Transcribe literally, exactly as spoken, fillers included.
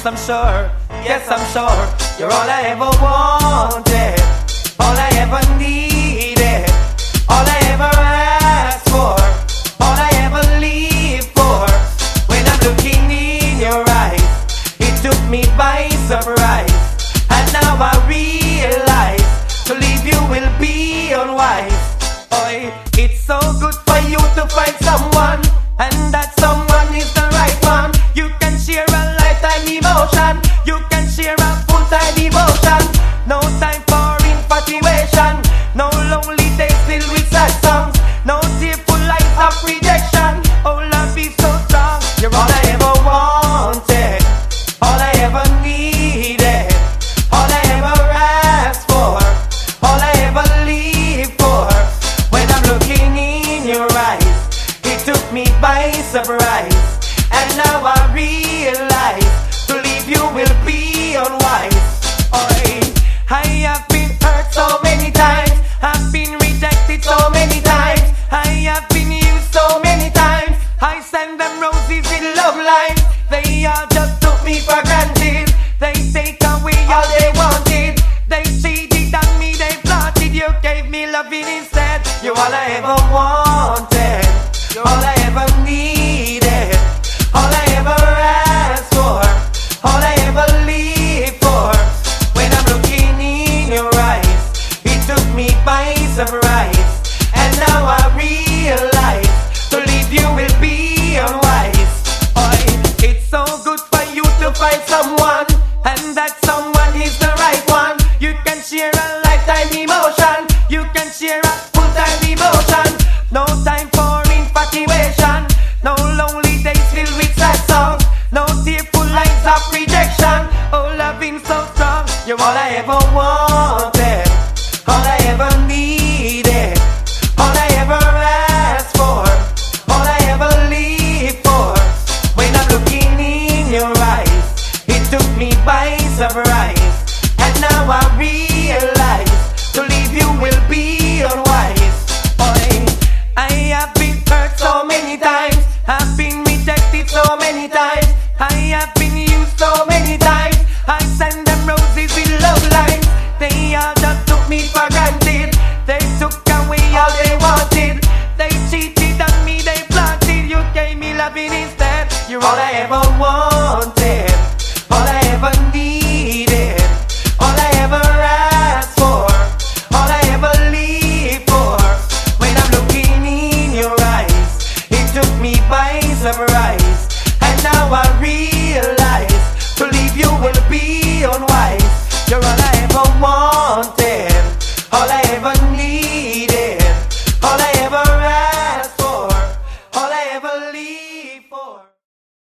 yes I'm sure, yes I'm sure. You're all I ever wanted, all I ever needed, all I ever asked for, all I ever lived for. When I'm looking in your eyes, it took me by surprise. And now I realize to leave you will be unwise. Boy, it's so good for you to find someone, and that someone is the right one. You can share a lifetime emotion, you can share a full-time devotion. No time for infatuation, no lonely days filled with sad songs, no tearful lies of rejection. Oh, love is so strong. You're all I ever wanted, all I ever needed, all I ever asked for, all I ever lived for. When I'm looking in your eyes, it took me by surprise. And now I realize to leave you will be unwise. Oy, I have been hurt so many times, I've been rejected so many times, I have been used so many times. I send them roses in love lines, they all just took me for granted. They take away all they wanted, they cheated on me, they plotted. You gave me loving instead. You're all I ever wanted, you're all I ever needed, all I ever asked for, all I ever lived for. When I'm looking in your eyes, it took me by surprise. And now I realize to leave you will be unwise. Oy, it's so good for you to find someone, and that someone is the right one. You can share a lifetime emotion, you can share a full-time devotion. No time for infatuation, no lonely days filled with sad songs, no tearful lines of rejection. Oh, loving so strong. You're all I ever wanted, all I ever needed, all I ever asked for, all I ever lived for. When I'm looking in your eyes, it took me by surprise. And now I realize to leave you will be unwise. Boy, I have been hurt so many times, I've been rejected so many times, I have been used so many times. I send them roses with love lines, they all just took me for granted. They took away all they wanted, they cheated on me, they plotted. You gave me loving instead. You're all I ever wanted, all I ever needed, all I ever asked for, all I ever lived for. When I'm looking in your eyes, it took me by surprise. And now I realize to leave you will be unwise.